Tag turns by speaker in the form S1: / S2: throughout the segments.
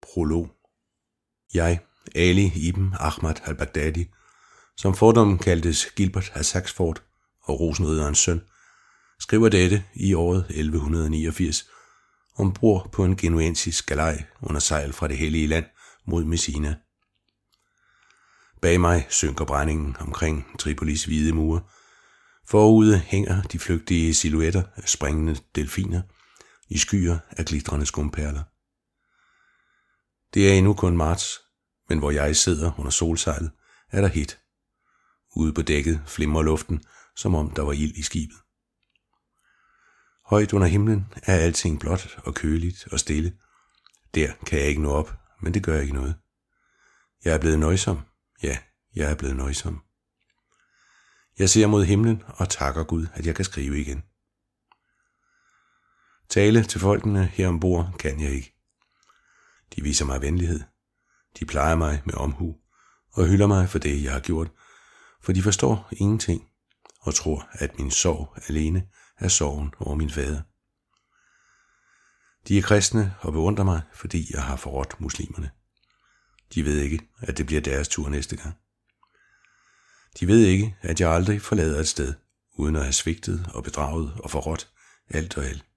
S1: Prolog. Jeg, Ali ibn Ahmad al-Baghdadi, som fordommen kaldtes Gilbert af Saxford og rosenridderens søn, skriver dette i året 1189 ombord på en genuensisk galej under sejl fra det hellige land mod Messina. Bag mig synker brændingen omkring Tripolis hvide mure. Forude hænger de flygtige silhuetter af springende delfiner i skyer af glitrende skumperler. Det er endnu kun marts, men hvor jeg sidder under solsejlet, er der hit. Ude på dækket flimrer luften, som om der var ild i skibet. Højt under himlen er alting blåt og køligt og stille. Der kan jeg ikke nå op, men det gør ikke noget. Jeg er blevet nøjsom. Ja, jeg er blevet nøjsom. Jeg ser mod himlen og takker Gud, at jeg kan skrive igen. Tale til folkene her ombord kan jeg ikke. De viser mig venlighed. De plejer mig med omhu og hylder mig for det, jeg har gjort, for de forstår ingenting og tror, at min sorg alene er sorgen over min fader. De er kristne og beundrer mig, fordi jeg har forrådt muslimerne. De ved ikke, at det bliver deres tur næste gang. De ved ikke, at jeg aldrig forlader et sted, uden at have svigtet og bedraget og forrådt alt og alt.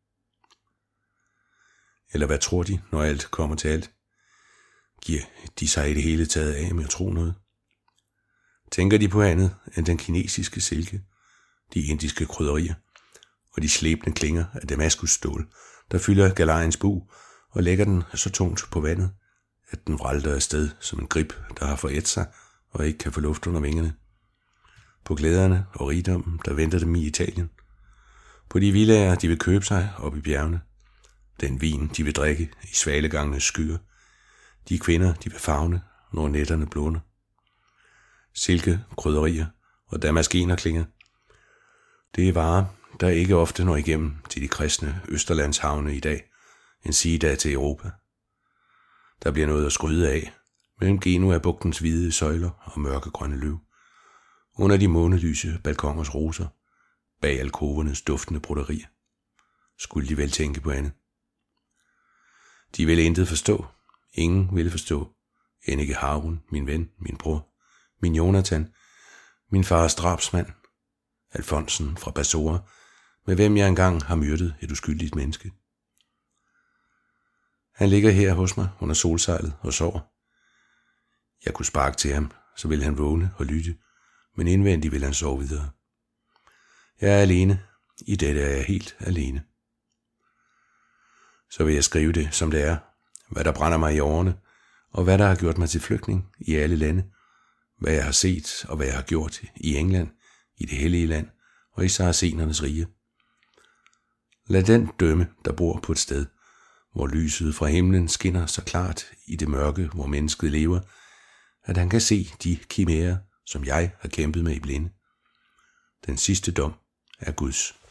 S1: Eller hvad tror de, når alt kommer til alt? Giver de sig i det hele taget af med at tro noget? Tænker de på andet end den kinesiske silke, de indiske krydderier og de slæbende klinger af Damaskusstål, der fylder galejens bug og lægger den så tungt på vandet, at den vralter afsted som en grib, der har forædt sig og ikke kan få luft under vingerne. På glæderne og rigdommen, der venter dem i Italien. På de villager, de vil købe sig op i bjergene. Den vin, de vil drikke i svalegangenes skyer. De kvinder, de vil favne, når nætterne blåner. Silke, krydderier og damaskenerklinger. Det er varer, der ikke ofte når igennem til de kristne Østerlandshavne i dag, en sigedag til Europa. Der bliver noget at skryde af, mellem Genua-bugtens hvide søjler og mørkegrønne løv, under de månelyse balkongers roser, bag alkovernes duftende broderier. Skulle de vel tænke på andet? De ville intet forstå. Ingen ville forstå. End ikke Harun, min ven, min bror, min Jonathan, min fars drabsmand, Alfonsen fra Basora, med hvem jeg engang har myrdet et uskyldigt menneske. Han ligger her hos mig under solsejlet og sover. Jeg kunne sparke til ham, så ville han vågne og lytte, men indvendigt vil han sove videre. Jeg er alene. I dette er jeg helt alene. Så vil jeg skrive det, som det er, hvad der brænder mig i årene, og hvad der har gjort mig til flygtning i alle lande, hvad jeg har set og hvad jeg har gjort i England, i det hellige land og i saracenernes rige. Lad den dømme, der bor på et sted, hvor lyset fra himlen skinner så klart i det mørke, hvor mennesket lever, at han kan se de kimærer, som jeg har kæmpet med i blinde. Den sidste dom er Guds.